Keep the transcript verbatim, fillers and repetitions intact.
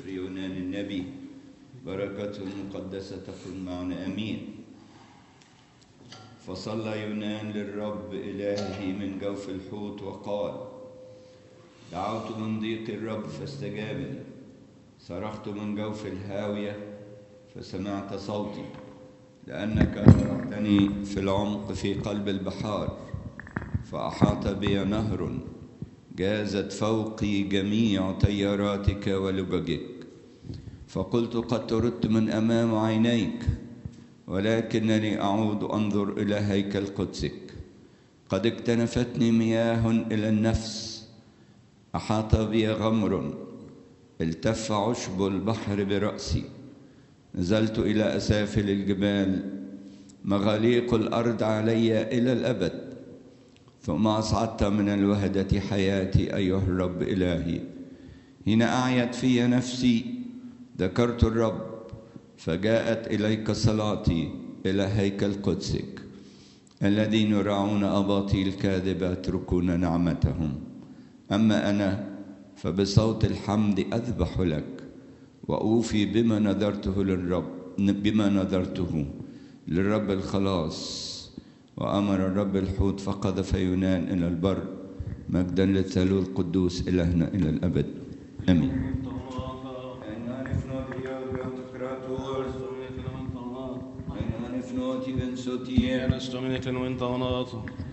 سفر يونان النبي، بركته المقدسة تكن معنا آمين. فصلى يونان للرب إلهه من جوف الحوت وقال: دعوت من ضيق الرب فاستجابني، صرخت من جوف الهاوية فسمعت صوتي، لأنك أسرعتني في العمق في قلب البحار، فأحاط بي نهر، جازت فوقي جميع تياراتك ولججك. فقلت: قد طردت من أمام عينيك، ولكنني أعود أنظر إلى هيكل قدسك. قد اكتنفتني مياه إلى النفس، أحاط بي غمر، التف عشب البحر برأسي. نزلت إلى أسافل الجبال، مغاليق الأرض علي إلى الأبد. ثم أصعدت من الوهدة حياتي أيها الرب إلهي. حين أعيت في نفسي ذكرت الرب، فجاءت إليك صلاتي إلى هيكل قدسك. الذين يراعون أباطيل الكاذبة يتركون نعمتهم، أما أنا فبصوت الحمد أذبح لك، وأوفي بما نذرته للرب بما نذرته للرب الخلاص. وأمر الرب الحوت فقذف يونان إلى البر، مجدا للثالوث القدوس إلهنا إلى الأبد آمين. Eres Dominic en